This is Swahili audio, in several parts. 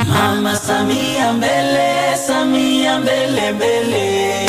Mama Samia mbele, Samia mbele mbele.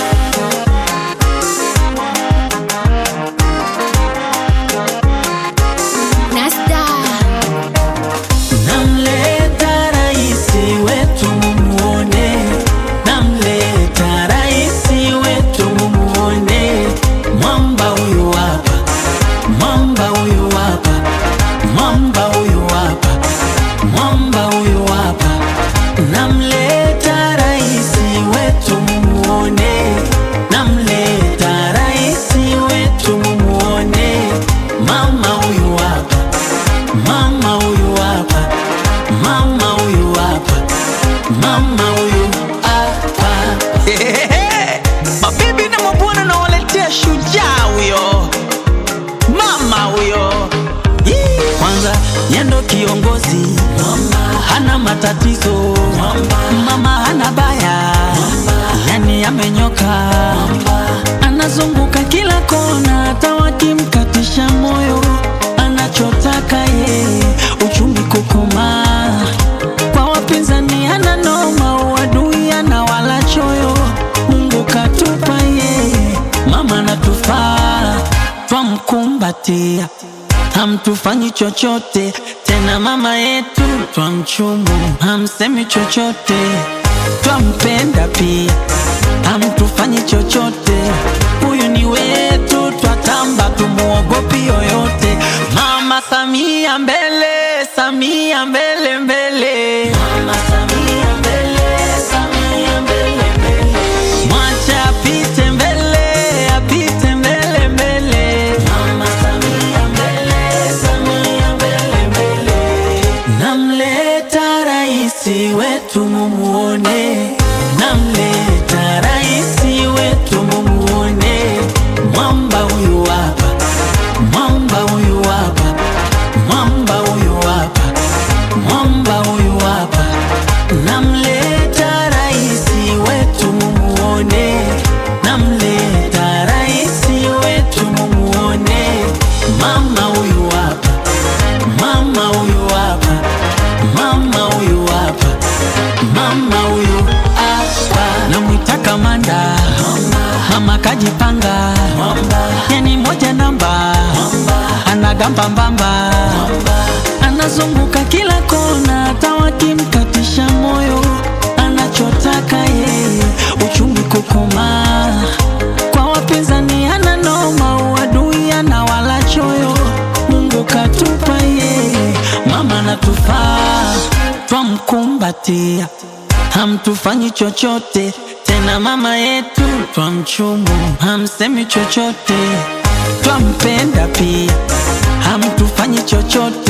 Namleta raisi wetu mumuone, namleta raisi wetu mumuone. Mwamba huyu hapa, mwamba huyu hapa, mwamba huyu hapa, mwamba huyu hapa. Namleta raisi wetu mumuone, namleta raisi wetu mumuone. Mama huyu hapa, mama huyu hapa, mama huyu hapa, mama huyu hapa. Mabibi na mabwana nawaletea shujaa huyo, mama huyo. Kwanza yendo kiongozi, mama hana matatizo, mama hana baya, yani amenyoka, anazunguka kila kona, hata wakimkatisha moyo anachotaka ye uchumi kukoma. Kwa wapinzani hana noma, uadui ana wala choyo. Mungu katupa ye, mama natufaa, twamkumbatia, hamtufanyi chochote tena. Mama yetu twamchumu, hamsemi chochote, twampenda pia, hamtufanyi chochote. Huyu ni wetu, twatamba, tumuogopi yoyote. Mama Samia mbele, Samia mbele mbele. Mama Samia mbele, Samia mbele mbele. Mwacha apite mbele, apite mbele mbele. Mama Samia mbele, Samia mbele mbele. Namleta raisi wetu mumuone, namleta raisi wetu mumuone. Mwamba huyu hapa, mwamba huyu hapa, mwamba huyu hapa, mwamba huyu hapa. Namleta raisi wetu mumuone, namleta raisi wetu mumuone. Mama huyu hapa, mama huyu hapa, mama huyu hapa, mama huyu hapa. Namwita kamanda, mama kajipanga, yani moja namba, anagamba mbamba, anazunguka kila kona, hata wakimkatisha moyo anachotaka yeye uchumi kukoma. Kwa wapinzani hana noma, uadui ana wala choyo. Mungu katupa yeye, mama natufaa, twamkumbatia, hamtufanyi chochote tena. Mama yetu twamchumu, hamsemi chochote, twampenda pia, hamtufanyi chochote.